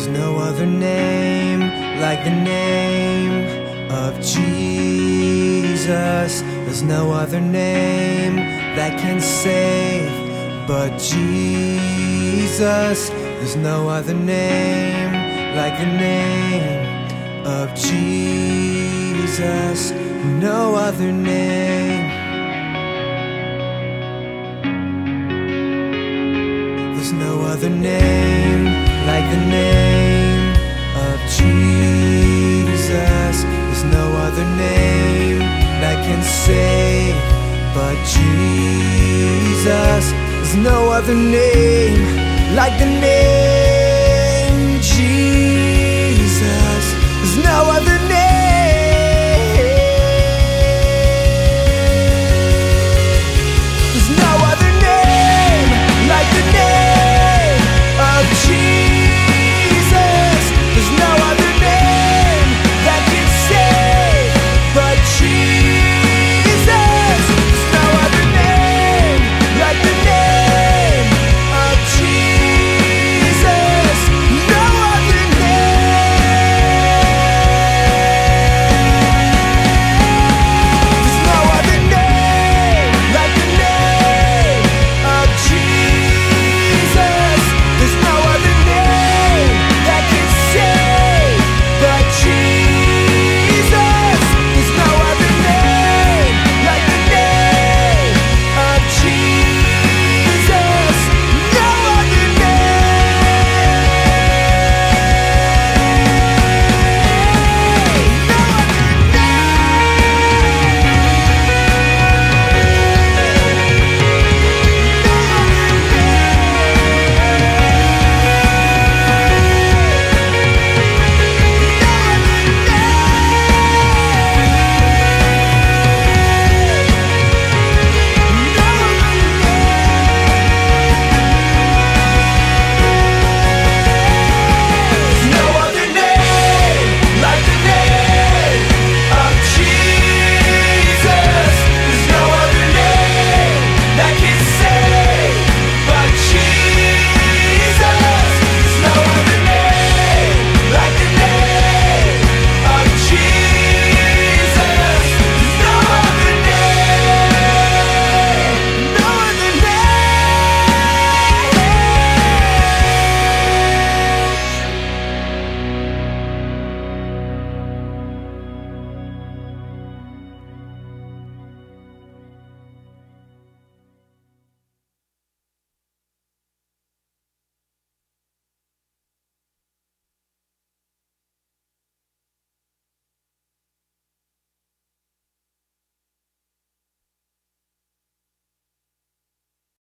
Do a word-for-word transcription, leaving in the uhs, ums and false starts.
There's no other name like the name of Jesus. There's no other name that can save but Jesus. There's no other name like the name of Jesus. No other name. There's no other name like the name of Jesus. There's no other name that can save but Jesus. There's no other name like the name